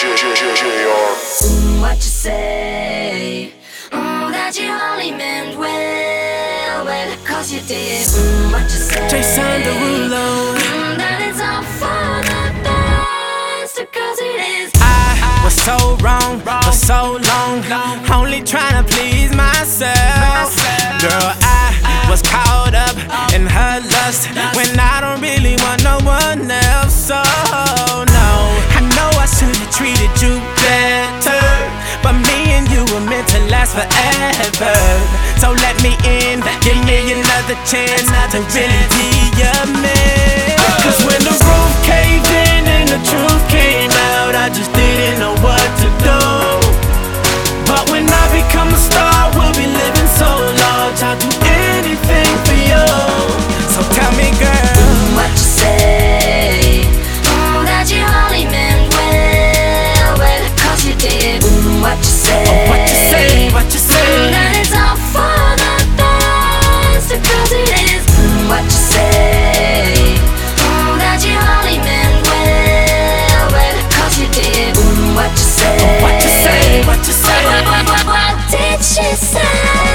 What you say? That you only meant well, cause you did. What you say? Jason Derulo. That it's all for the best, cause it is. I was so wrong for so long, only trying to please myself. Girl, I was caught up in her lust when I don't really want no one else. So no, I know I should've treated you better, but me and you were meant to last forever. So let me in, give me another chance to really be your man. Cause when the roof caved in and the truth came out, I just didn't know what to do. But when I become a star, we'll be living so large, I'll do anything for you. So tell me, girl, what you say? That you only meant well, cause you did. What you say? what you say, what you say? That it's all for the best, cause it is. What you say? That you only meant well, cause you did. What you say? What you say, what you say? What did she say?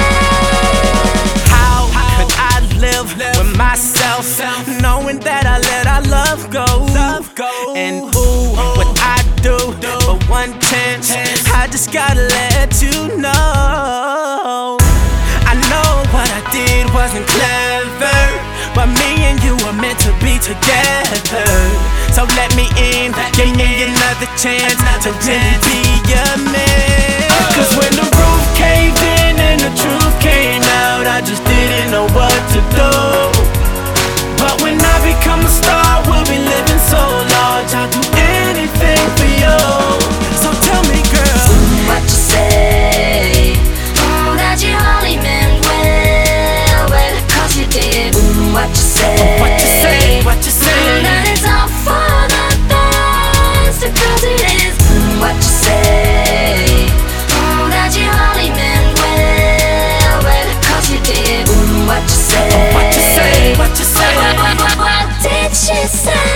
How could I live with myself, knowing that I let our love go? And ooh, what I do for one chance, I just gotta let you know. I know what I did wasn't clever, but me and you were meant to be together. So let me in, give me another chance to really be your man. Cause when the roof caved in and the truth came out, I just didn't know what to do. But when I become a star, we'll be living so large, I'll do anything for you. So tell me, girl, what you say? That you only meant well, cause you did. What you say? what you say, what you say? That it's all for the best, cause it is. What you say? That you only meant well, cause you did. What you say? What you say, what you say? What did she say?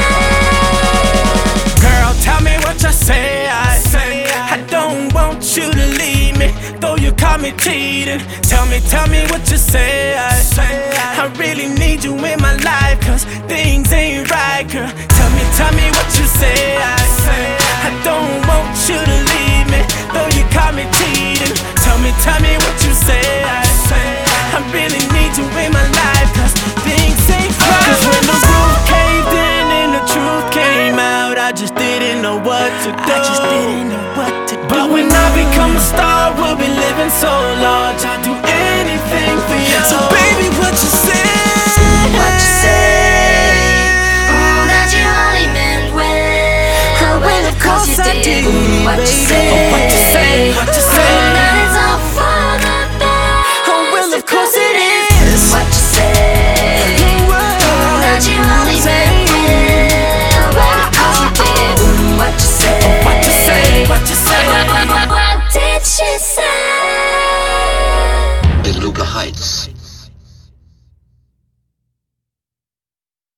Girl, tell me what you say. I don't want you to leave me, though you caught me cheating. Tell me what you say. I really need you in my life, cause things ain't right, girl. Tell me what you say. I don't want you to leave me, though you caught me cheating. Tell me what you say. I really need you in my life, cause things ain't right. Cause when the roof caved in and the truth came out, I just didn't know what to do. But when I become a star, we'll be living so large, I'll do